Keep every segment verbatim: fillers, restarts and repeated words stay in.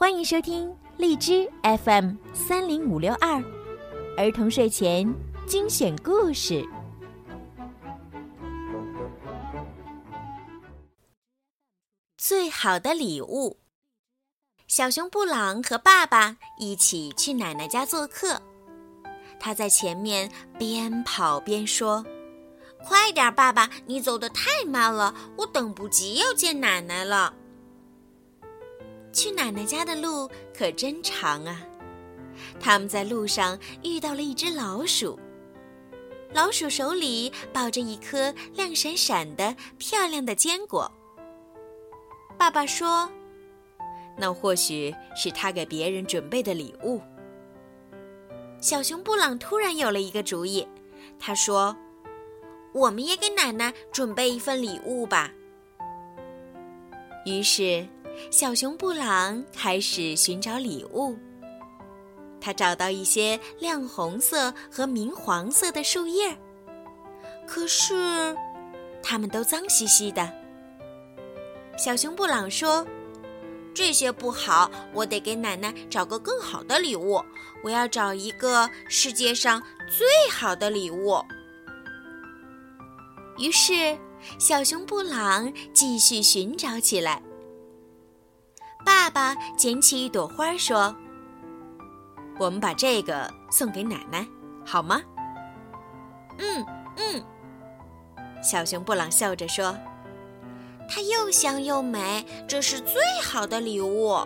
欢迎收听荔枝 F M 三零五六二儿童睡前精选故事。最好的礼物。小熊布朗和爸爸一起去奶奶家做客，他在前面边跑边说：快点，爸爸，你走得太慢了，我等不及要见奶奶了。去奶奶家的路可真长啊！他们在路上遇到了一只老鼠，老鼠手里抱着一颗亮闪闪的漂亮的坚果。爸爸说：那或许是他给别人准备的礼物。小熊布朗突然有了一个主意，他说：我们也给奶奶准备一份礼物吧。于是小熊布朗开始寻找礼物，他找到一些亮红色和明黄色的树叶，可是它们都脏兮兮的。小熊布朗说：这些不好，我得给奶奶找个更好的礼物，我要找一个世界上最好的礼物。于是小熊布朗继续寻找起来。爸爸捡起一朵花说：我们把这个送给奶奶，好吗？嗯嗯，小熊布朗笑着说：它又香又美，这是最好的礼物。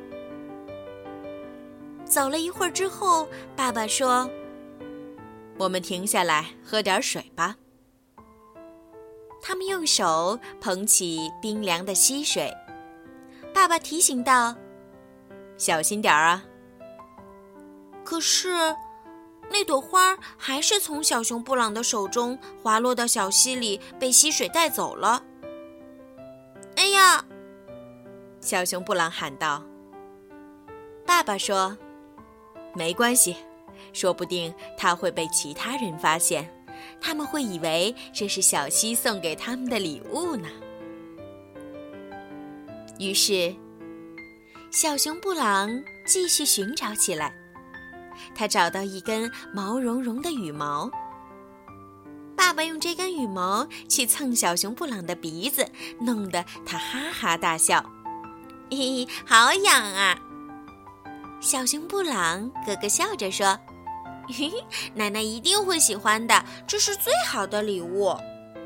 走了一会儿之后，爸爸说：我们停下来喝点水吧。他们用手捧起冰凉的溪水，爸爸提醒道：小心点儿啊。可是那朵花还是从小熊布朗的手中滑落到小溪里，被溪水带走了。哎呀！小熊布朗喊道。爸爸说：没关系，说不定它会被其他人发现，他们会以为这是小溪送给他们的礼物呢。于是小熊布朗继续寻找起来，他找到一根毛茸茸的羽毛。爸爸用这根羽毛去蹭小熊布朗的鼻子，弄得他哈哈大笑。嘿嘿，好痒啊！小熊布朗咯咯笑着说：嘿嘿，奶奶一定会喜欢的，这是最好的礼物。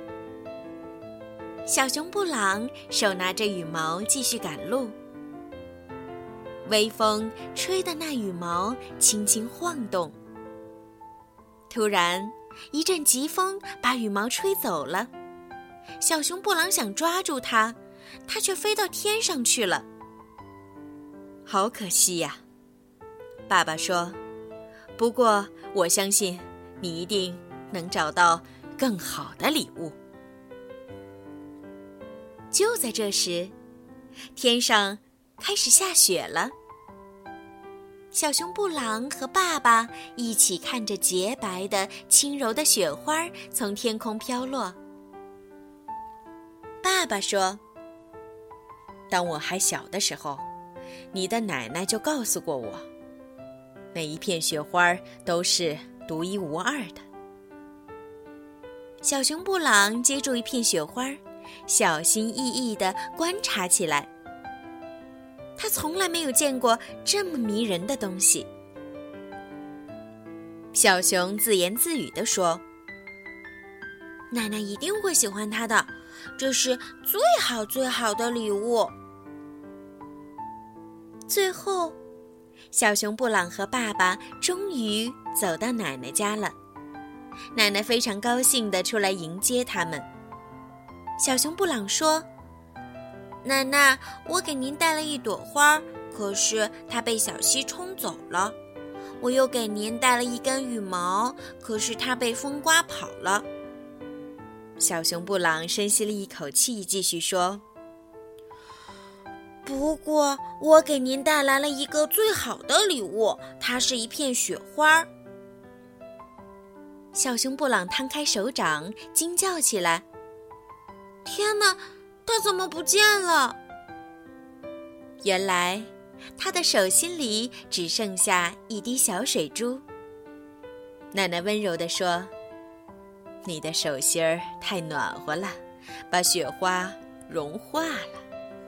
小熊布朗手拿着羽毛继续赶路，微风吹得那羽毛轻轻晃动。突然一阵疾风把羽毛吹走了，小熊布朗想抓住它，它却飞到天上去了。好可惜呀，爸爸说，不过我相信你一定能找到更好的礼物。就在这时，天上开始下雪了。小熊布朗和爸爸一起看着洁白的轻柔的雪花从天空飘落。爸爸说：当我还小的时候，你的奶奶就告诉过我，每一片雪花都是独一无二的。小熊布朗接住一片雪花，小心翼翼地观察起来。他从来没有见过这么迷人的东西。小熊自言自语地说：奶奶一定会喜欢它的，这是最好最好的礼物。最后，小熊布朗和爸爸终于走到奶奶家了。奶奶非常高兴地出来迎接他们。小熊布朗说：奶奶，我给您带了一朵花，可是它被小溪冲走了。我又给您带了一根羽毛，可是它被风刮跑了。小熊布朗深吸了一口气，继续说：不过我给您带来了一个最好的礼物，它是一片雪花。小熊布朗摊开手掌，惊叫起来：天哪，它怎么不见了？原来他的手心里只剩下一滴小水珠。奶奶温柔地说：你的手心儿太暖和了，把雪花融化了。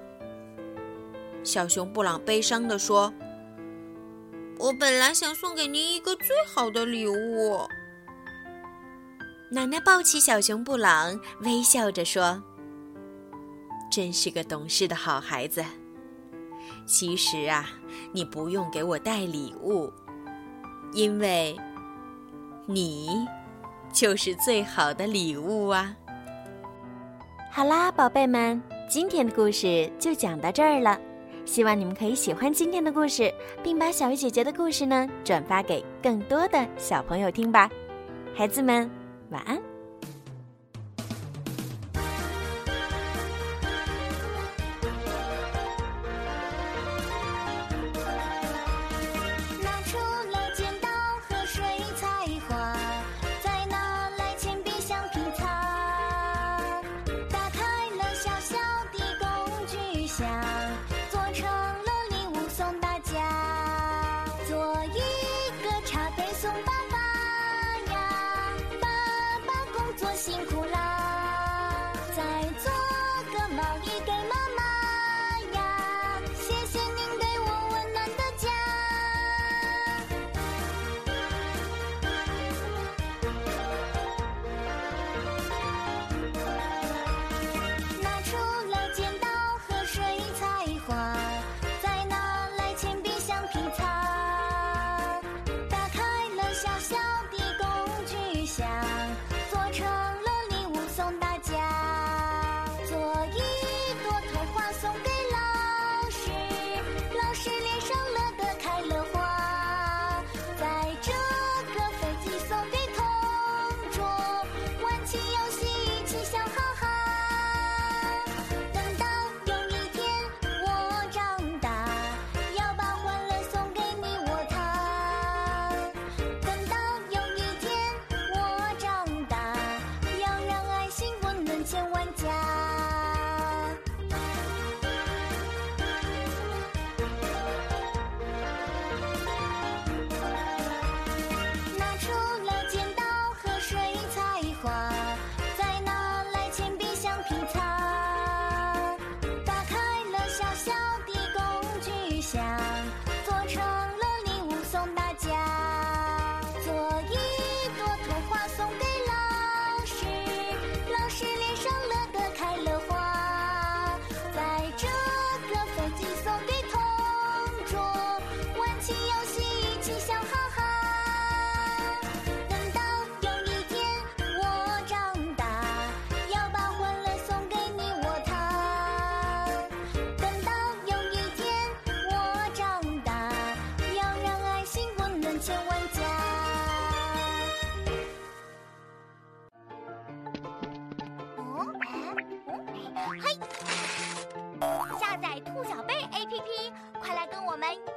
小熊布朗悲伤地说：我本来想送给您一个最好的礼物。奶奶抱起小熊布朗，微笑着说：真是个懂事的好孩子。其实啊，你不用给我带礼物，因为你就是最好的礼物啊。好啦，宝贝们，今天的故事就讲到这儿了。希望你们可以喜欢今天的故事，并把小鱼姐姐的故事呢转发给更多的小朋友听吧。孩子们，晚安。 拿出了剪刀和水彩画，再拿来铅笔橡皮擦，打开了小小的工具箱，做成了礼物送大家。做一个茶杯送爸爸呀，爸爸工作辛苦啦。再做个毛衣给妈妈呀，谢谢您给我温暖的家。拿出了剪刀和水彩画，再拿来铅笔橡皮擦，打开了小小的工具箱，做成了礼物送大家。做一朵头花送给老师，老师脸上乐得开了花。在这个飞机送给同桌，玩起游戏气笑哈哈。等到有一天我长大，要把欢乐送给你我他。等到有一天我长大，要让爱心温暖千万家。拿出了剪刀和水彩画，再拿来铅笔橡皮擦，打开了小小的工具箱，做成了礼物送大家。做一朵头花送给老师，老师脸上乐得开了花。在这个飞机送给同桌，玩起游戏气笑哈哈。等到有一天我长大，要把欢乐送给你我他。等到有一天我长大，要让爱心温暖千万家。哦，哎，嘿！下载兔小贝 A P P， 快来跟我们